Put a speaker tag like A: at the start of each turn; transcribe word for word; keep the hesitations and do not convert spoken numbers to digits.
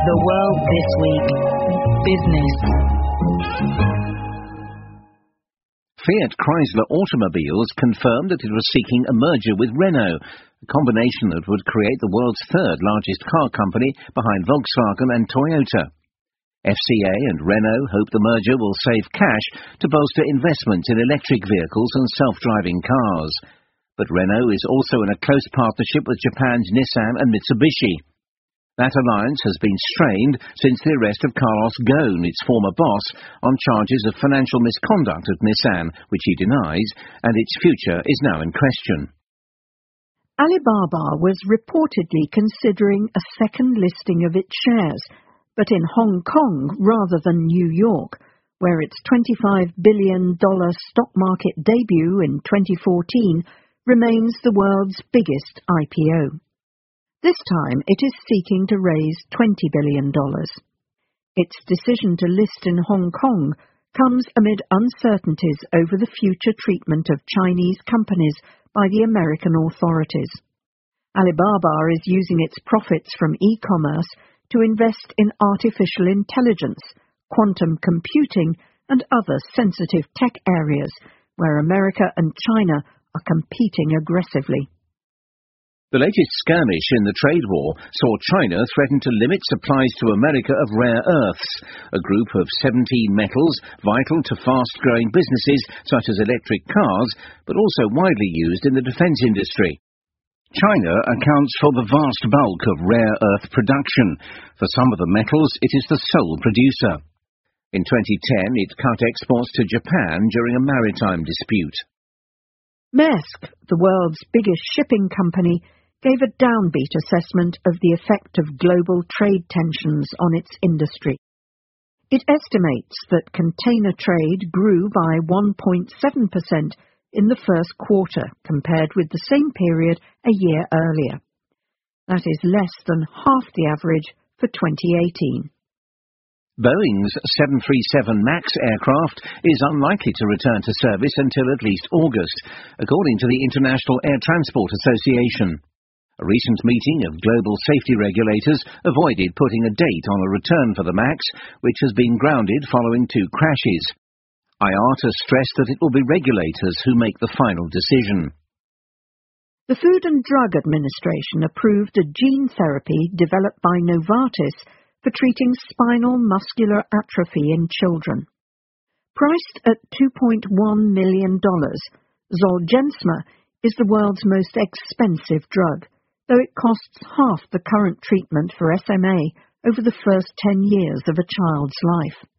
A: The World This Week. Business.
B: Fiat Chrysler Automobiles confirmed that it was seeking a merger with Renault, a combination that would create the world's third largest car company behind Volkswagen and Toyota. F C A and Renault hope the merger will save cash to bolster investments in electric vehicles and self-driving cars. But Renault is also in a close partnership with Japan's Nissan and Mitsubishi. That alliance has been strained since the arrest of Carlos Ghosn, its former boss, on charges of financial misconduct at Nissan, which he denies, and its future is now in question.
C: Alibaba was reportedly considering a second listing of its shares, but in Hong Kong rather than New York, where its twenty-five billion dollars stock market debut in twenty fourteen remains the world's biggest I P O. This time it is seeking to raise twenty billion dollars. Its decision to list in Hong Kong comes amid uncertainties over the future treatment of Chinese companies by the American authorities. Alibaba is using its profits from e-commerce to invest in artificial intelligence, quantum computing, and other sensitive tech areas where America and China are competing aggressively.
B: The latest skirmish in the trade war saw China threaten to limit supplies to America of rare earths, a group of seventeen metals vital to fast-growing businesses such as electric cars, but also widely used in the defense industry. China accounts for the vast bulk of rare earth production. For some of the metals, it is the sole producer. In twenty ten, it cut exports to Japan during a maritime dispute.
C: Maersk, the world's biggest shipping company, gave a downbeat assessment of the effect of global trade tensions on its industry. It estimates that container trade grew by one point seven percent in the first quarter compared with the same period a year earlier. That is less than half the average for twenty eighteen.
B: Boeing's seven thirty-seven MAX aircraft is unlikely to return to service until at least August, according to the International Air Transport Association. A recent meeting of global safety regulators avoided putting a date on a return for the MAX, which has been grounded following two crashes. I A T A stressed that it will be regulators who make the final decision.
C: The Food and Drug Administration approved a gene therapy developed by Novartis for treating spinal muscular atrophy in children. Priced at two point one million dollars, Zolgensma is the world's most expensive drug, though it costs half the current treatment for S M A over the first ten years of a child's life.